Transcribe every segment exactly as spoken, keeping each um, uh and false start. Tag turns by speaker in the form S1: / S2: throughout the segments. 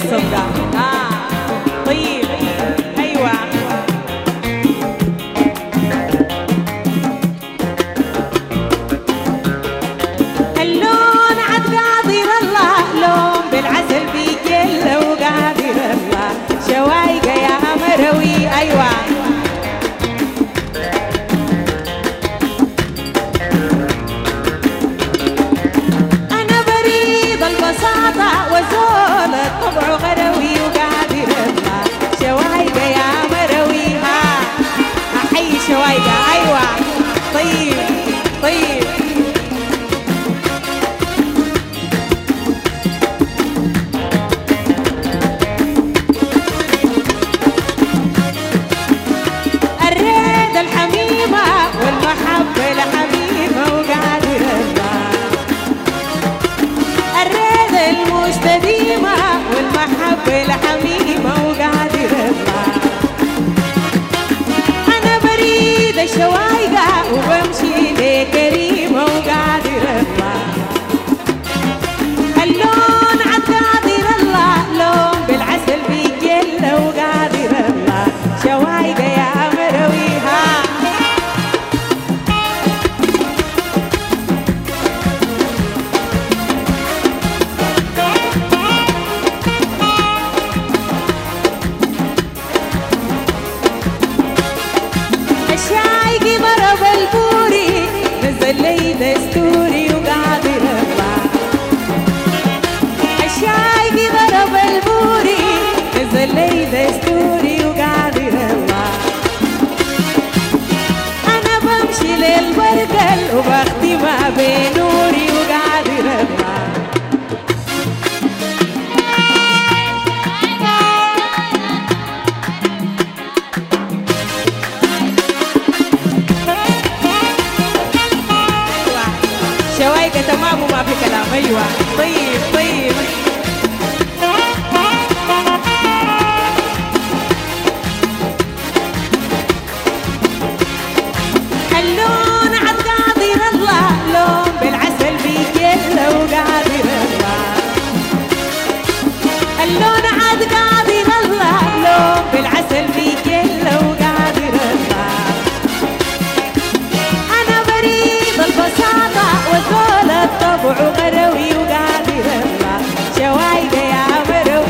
S1: الصفقة. آه طيب أيوة. اللون عاد قادر الله، لون بالعسل بيجل وقادر الله، شوايقة يا مروي. أيوة أنا بريد البساطة وزول الطبع غروي وقادر الله، شوايقة يا مروي. ها أحيي شوايقة. أيوة طيب طيب. الريد الحميمة والمحبة الحميمة وقادر الله، الريد المستديمة والمحبة الحميمة وقادر الله، أنا بريد الشوايقة وبمشي لكريمة وقادر الله، اللون عاد قادر الله، لون بالعسل بيجل وقادر الله، شوايقة يا مروي. ها الشايقي ضرب البوري، نزل لي دستوري وقادر الله، الشايقي ضرب البوري، نزل لي دستوري وقادر الله، أنا بمشي للبرقل وبختمها بنوري وقادر الله. شوايقة تمام وما في كلام. أيوة طيب طيب. اللون عاد قادر الله، لون بالعسل بيجل وقادر الله، اللون عاد قادر الله، لون بالعسل بيجل وقادر الله، أنا بريد البساطة وزول الطبع غروي وقادر الله، شوايقة يا مروي.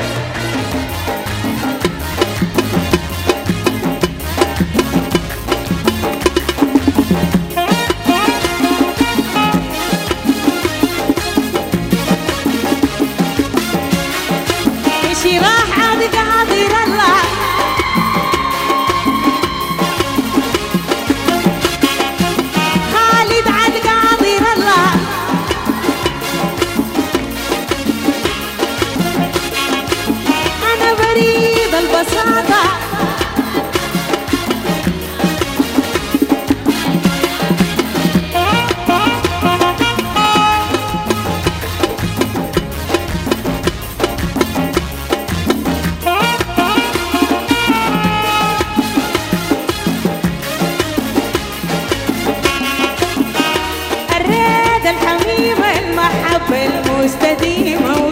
S1: شراح عاد قادر الله، خالد عاد قادر الله، أنا بريد البساطة الحميمة المحبة المستديمة